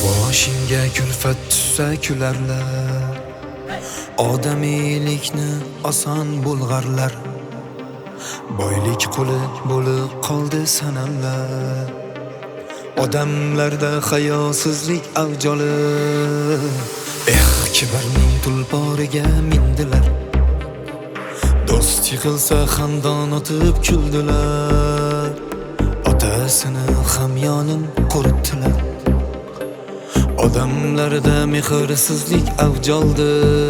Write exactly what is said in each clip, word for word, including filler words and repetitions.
Boshingga kulfat tushsa kularlar, odamiylikni oson bulg'arlar. Boylik quli bo'lib qoldi sanamlar, odamlarda hayosizlik avj olib. Eh, kibrning tulporiga mindilar, do'st yiqilsa xandon otib kuldilar. Otasini hamyonin quritdilar, odamlarda mehrsizlik avj oldi.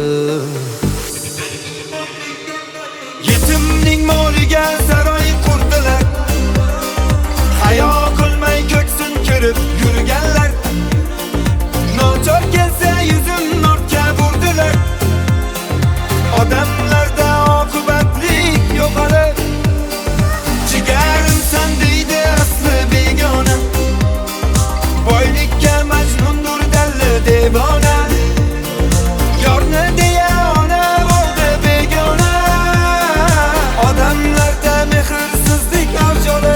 Yetimning moliga saroy qurdilar, hayo qilmay ko'ksin kirib yurganlar. Nochor kelsa yuzin ortga burdilar, odamlarda oqibatlik yo'qolib. Jigarimsan deydi asli begona, boylikka majnundur dalli devona. Yorni deya ona bo'ldi begona, odamlarda mehrsizlik avj olib.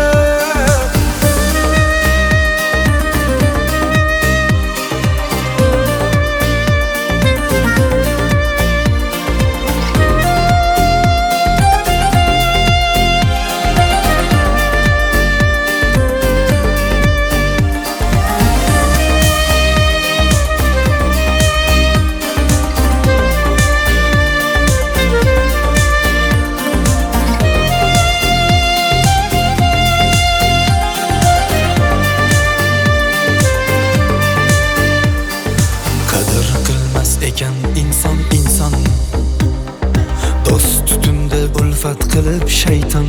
Ekan inson inson, do'st tutunda ulfat qilib shayton.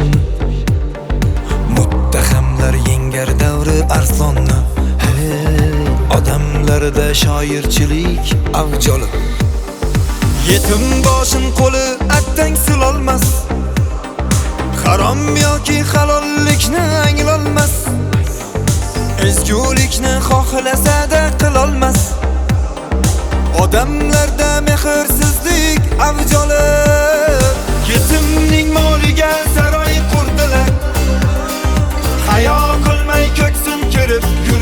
Muttahamlar yengar davri arslonni, hey, odamlarda shoirchilik avj olib. Yetim boshin qo'li attang silolmas, harom yoki halollikni anglolmas. Ezgulikni xohlasa-da qilolmas, odamlarda mehrsizlik avj olib. Yetimning moliga saroy qurdilar, hayo qilmay ko'ksin kirib